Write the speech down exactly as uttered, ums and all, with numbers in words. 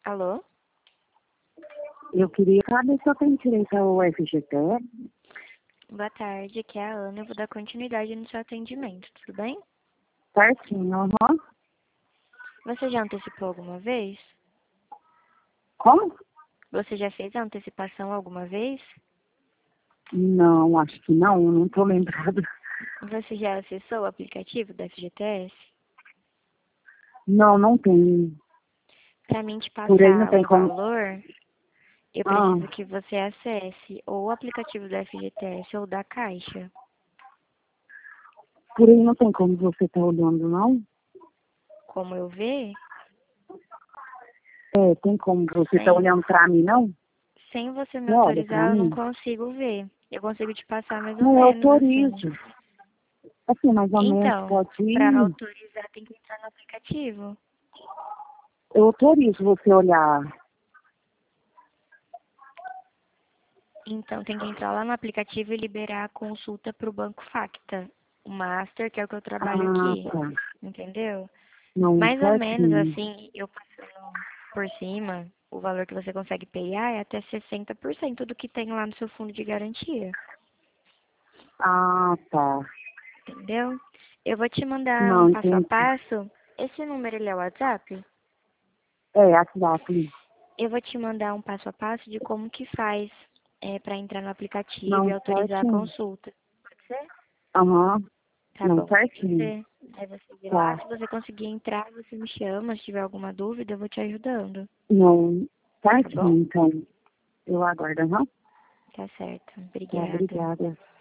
Alô? Eu queria saber se eu tenho direito ao F G T S. Boa tarde, aqui é a Ana. Eu vou dar continuidade no seu atendimento, tudo bem? Certinho, aham. Você já antecipou alguma vez? Como? Você já fez a antecipação alguma vez? Não, acho que não, não tô lembrada. Você já acessou o aplicativo da F G T S? Não, não tem. Para mim te Por aí não passar tem o como. valor, eu Ah, preciso que você acesse ou o aplicativo da F G T S ou da Caixa. por aí não tem como você tá olhando, não? Como eu ver, É, tem como você tá sem, olhando pra mim, não? sem você me Você olha pra autorizar, eu não mim? consigo ver. Eu consigo te passar mais ou Não, eu menos assim. autorizo. Assim, mais ou menos, Então, pode para ir. autorizar tem que entrar no aplicativo. Eu autorizo você olhar. Então, tem que entrar lá no aplicativo e liberar a consulta para o Banco Facta, o Master, que é o que eu trabalho Ah, aqui, tá. entendeu? Não, Mais ou menos certinho. assim, eu passando por cima, o valor que você consegue pegar é até sessenta por cento do que tem lá no seu fundo de garantia, Ah, tá. entendeu? Eu vou te mandar um Não, passo a entendi. passo. Esse número, ele é o WhatsApp? É, WhatsApp. Eu vou te mandar um passo a passo de como que faz para entrar no aplicativo e Não, autorizar a certinho. consulta. Pode ser? Aham. Tá Não, bom. Aí certinho. você, aí você vê lá, Tá. se você conseguir entrar, você me chama, se tiver alguma dúvida, eu vou te ajudando. Não, Tá bom? certinho, então. Eu aguardo, aham. Tá certo. Tá, Obrigada. obrigada.